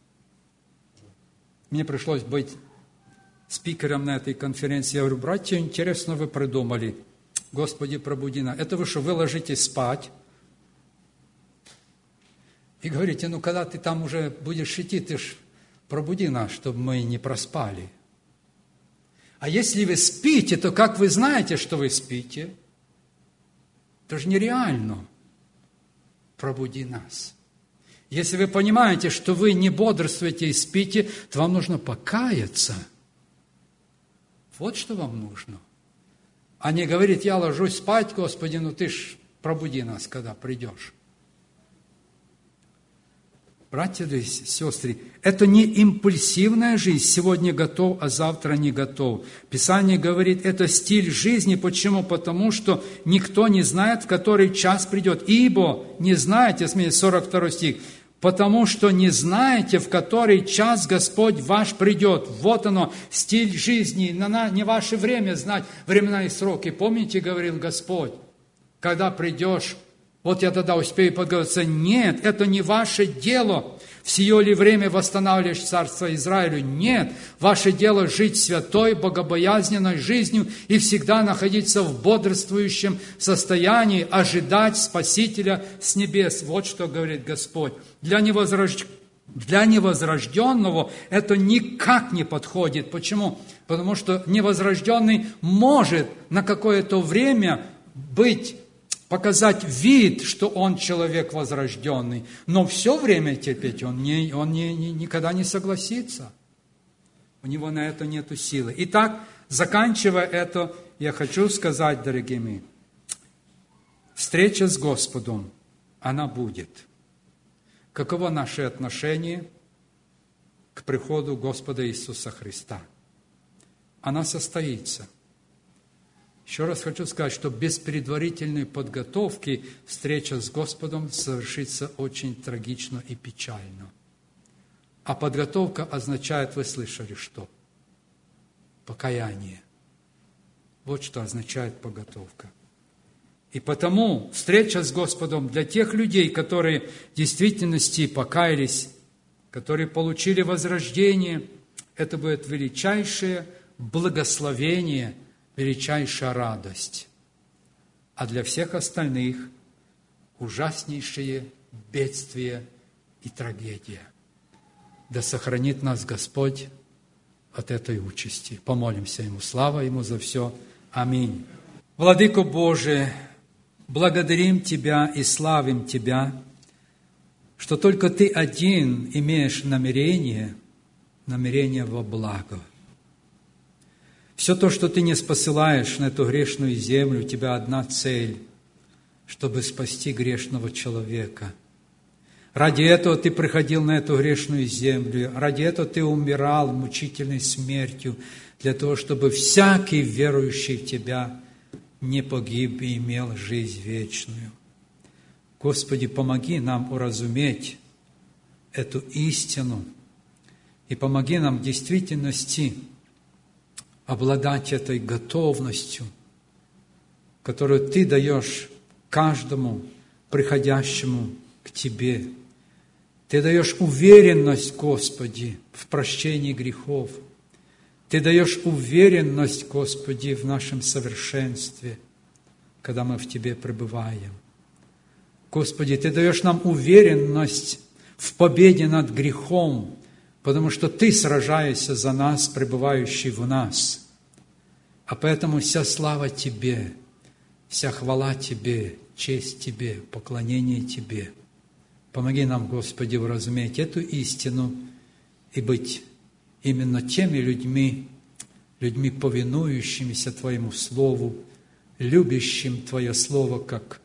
мне пришлось быть спикером на этой конференции. Я говорю, братья, интересно вы придумали. Господи, пробуди нас. Это вы что, вы ложитесь спать? И говорите, ну, когда ты там уже будешь идти, ты ж пробуди нас, чтобы мы не проспали. А если вы спите, то как вы знаете, что вы спите? Это же нереально. Пробуди нас. Если вы понимаете, что вы не бодрствуете и спите, то вам нужно покаяться. Вот что вам нужно. А не говорить, я ложусь спать, Господи, ну ты ж пробуди нас, когда придешь. Братья и сестры, это не импульсивная жизнь, сегодня готов, а завтра не готов. Писание говорит, это стиль жизни. Почему? Потому что никто не знает, в который час придет. Ибо не знаете, 42 стих, потому что не знаете, в который час Господь ваш придет. Вот оно, стиль жизни, не ваше время знать времена и сроки. Помните, говорил Господь, когда придешь, вот я тогда успею подготовиться. Нет, это не ваше дело. В сие ли время восстанавливаешь царство Израилю? Нет. Ваше дело жить святой, богобоязненной жизнью и всегда находиться в бодрствующем состоянии, ожидать Спасителя с небес. Вот что говорит Господь. Для невозрожденного это никак не подходит. Почему? Потому что невозрожденный может на какое-то время показать вид, что он человек возрожденный, но все время терпеть он никогда не согласится. У него на это нету силы. Итак, заканчивая это, я хочу сказать, дорогие мои, встреча с Господом, она будет. Каково наше отношение к приходу Господа Иисуса Христа? Она состоится. Еще раз хочу сказать, что без предварительной подготовки встреча с Господом совершится очень трагично и печально. А подготовка означает, вы слышали, что? Покаяние. Вот что означает подготовка. И потому встреча с Господом для тех людей, которые в действительности покаялись, которые получили возрождение, это будет величайшее благословение, величайшая радость. А для всех остальных ужаснейшее бедствие и трагедия. Да сохранит нас Господь от этой участи. Помолимся Ему. Слава Ему за все. Аминь. Владыко Божий, благодарим Тебя и славим Тебя, что только Ты один имеешь намерение во благо. Все то, что Ты не спосылаешь на эту грешную землю, у Тебя одна цель, чтобы спасти грешного человека. Ради этого Ты приходил на эту грешную землю, ради этого Ты умирал мучительной смертью, для того, чтобы всякий верующий в Тебя не погиб и имел жизнь вечную. Господи, помоги нам уразуметь эту истину и помоги нам в действительности обладать этой готовностью, которую Ты даешь каждому приходящему к Тебе. Ты даешь уверенность, Господи, в прощении грехов. Ты даешь уверенность, Господи, в нашем совершенстве, когда мы в Тебе пребываем. Господи, Ты даешь нам уверенность в победе над грехом, потому что Ты сражаешься за нас, пребывающий в нас. А поэтому вся слава Тебе, вся хвала Тебе, честь Тебе, поклонение Тебе. Помоги нам, Господи, уразуметь эту истину и быть именно теми людьми, повинующимися Твоему Слову, любящим Твое Слово, как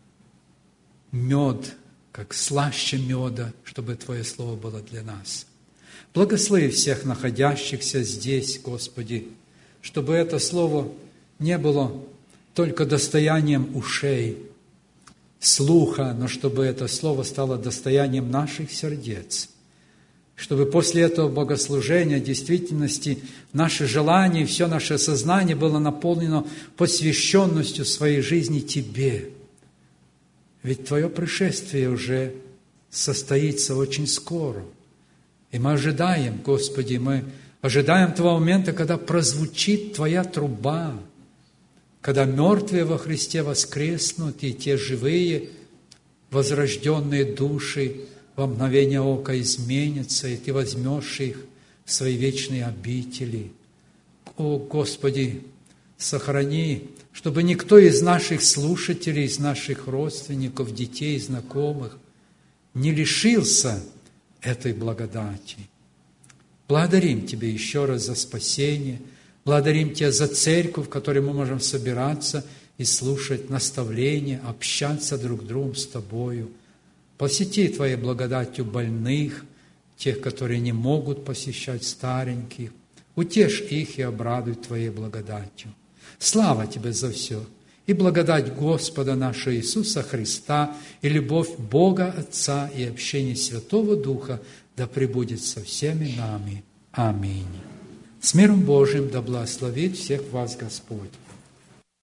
мед, как слаще меда, чтобы Твое Слово было для нас. Благослови всех находящихся здесь, Господи, чтобы это Слово не было только достоянием ушей, слуха, но чтобы это Слово стало достоянием наших сердец, чтобы после этого богослужения в действительности наше желание, все наше сознание было наполнено посвященностью своей жизни Тебе. Ведь Твое пришествие уже состоится очень скоро. И мы ожидаем, Господи, мы ожидаем того момента, когда прозвучит Твоя труба, когда мертвые во Христе воскреснут, и те живые, возрожденные души во мгновение ока изменятся, и Ты возьмешь их в свои вечные обители. О, Господи, сохрани, чтобы никто из наших слушателей, из наших родственников, детей, знакомых не лишился этой благодати. Благодарим Тебя еще раз за спасение, благодарим Тебя за церковь, в которой мы можем собираться и слушать наставления, общаться друг с другом с Тобою. Посети Твоей благодатью больных, тех, которые не могут посещать стареньких. Утешь их и обрадуй Твоей благодатью. Слава Тебе за все! И благодать Господа нашего Иисуса Христа, и любовь Бога Отца, и общение Святого Духа да пребудет со всеми нами. Аминь. С миром Божиим да благословит всех вас Господь.